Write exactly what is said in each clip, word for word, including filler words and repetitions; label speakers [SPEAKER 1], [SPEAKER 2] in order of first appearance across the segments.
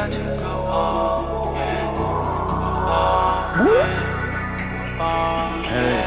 [SPEAKER 1] got to go on, yeah. On, on,
[SPEAKER 2] hey.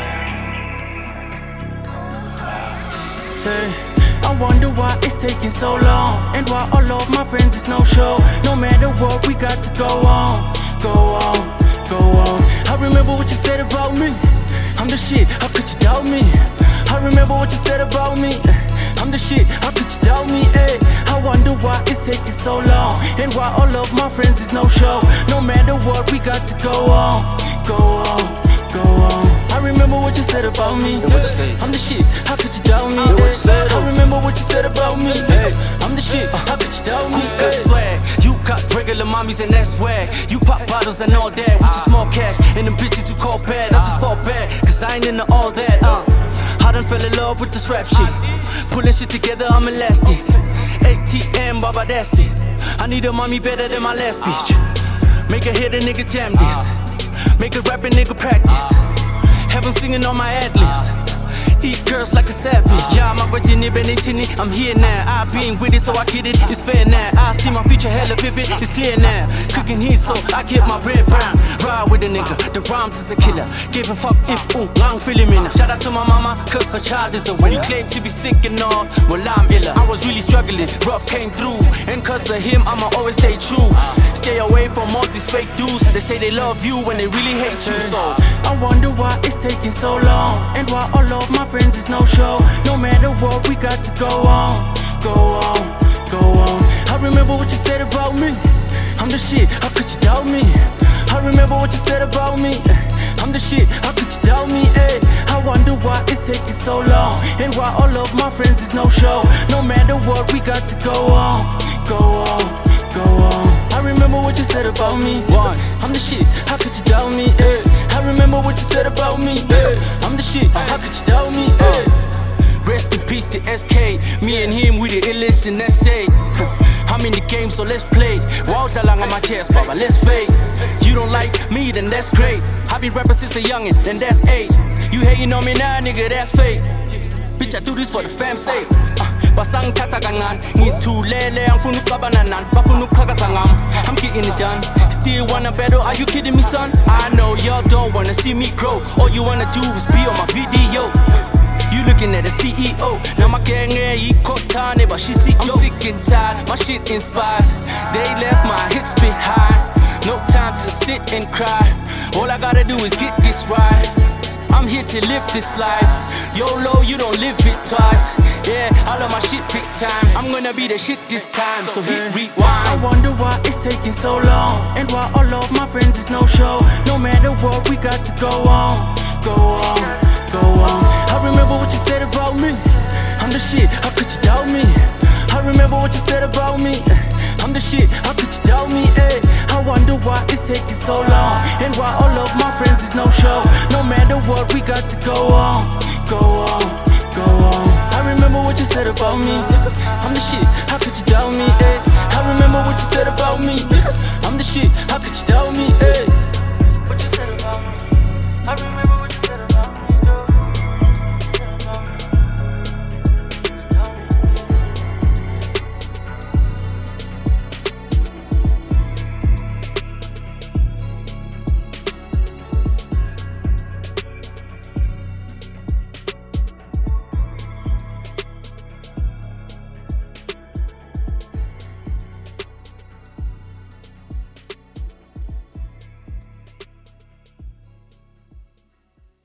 [SPEAKER 2] Say, I wonder why it's taking so long, and why all of my friends is no show. No matter what, we got to go on, go on, go on. I remember what you said about me. I'm the shit, how could you doubt me? I remember what you said about me. I'm the shit, how could you doubt me? Ay, I wonder why it's taking so long, and why all of my friends is no show. No matter what, we got to go on, go on, go on. I remember what you said about me.
[SPEAKER 3] What you say?
[SPEAKER 2] I'm the shit, how could you doubt me?
[SPEAKER 3] What you said?
[SPEAKER 2] I remember what you said about me. Ay, I'm the shit, how could you doubt me?
[SPEAKER 3] Got swag, you got regular mommies and that's swag. You pop bottles and all that with your small cash, and them bitches you call bad. I just fall bad, cause I ain't into all that. Uh, I done fell in love with this rap shit. Pulling shit together, I'm elastic. A T M, Baba, that's it. I need a mommy better than my last bitch. Make her hit a nigga jam this. Make a rap a nigga practice. Have him singing on my ad-libs. Eat girls like a savage. Yeah, I'm out in it, I'm here now. I been with it, so I get it, it's fair now. I see my future hella vivid, it's clear now. Cooking heat, so I get my bread brown. Ride with a nigga, the rhymes is a killer. Give a fuck if, ooh, long feeling in. Shout out to my mama, cause her child is a winner. You claim to be sick and all, well I'm iller. I was really struggling, rough came through. And cause of him, I'ma always stay true. Stay away from all these fake dudes. They say they love you when they really hate you, so
[SPEAKER 2] I wonder why it's taking so long, and why all of my friends is no show. No matter what, we got to go on, go on, go on. I remember what you said about me. I'm the shit, how could you doubt me? I remember what you said about me. I'm the shit, how could you doubt me? Ay, I wonder why it's taking so long, and why all of my friends is no show. No matter what, we got to go on, go on, go on. I remember what you said about me. I'm the shit, how could you doubt me? Ay, I remember what you said about me. Ay, I'm the shit, how could you doubt me? Ay.
[SPEAKER 3] Rest in peace to S K. Me and him, we the illest in S A. I'm in the game, so let's play. Walls are long on my chest, Baba, let's fade. You don't like me, then that's great. I been rapping since a youngin', then that's eight. You hating on me now, nigga, that's fake. Bitch, I do this for the fam's sake. uh, Basang tatagangan, ngis tulele ang funu kabananan, bafunu kagasangam. I'm getting it done. Still wanna battle, are you kidding me, son? I know y'all don't wanna see me grow. All you wanna do is be on my video. You looking at a C E O. Now my gang ain't equal, but she see I'm sick and tired, my shit inspires. They left my hits behind. No time to sit and cry. All I gotta do is get this right. I'm here to live this life. YOLO, you don't live it twice. Yeah, I love my shit big time. I'm gonna be the shit this time, so hit rewind.
[SPEAKER 2] I wonder why it's taking so long, and why all of my friends is no show. No matter what, we got to go on, go on, go on. I remember what you said about me. I'm the shit, how could you doubt me? I remember what you said about me. I'm the shit, how could you doubt me? Ay, I wonder why it's taking so long, and why all of my friends is no show. No matter what, we got to go on, go on, go on. I remember what you said about me. I'm the shit, how could you doubt me? Ay, I remember what you said about me. I'm the shit, how could you doubt me? Ay, what you said about me? I remember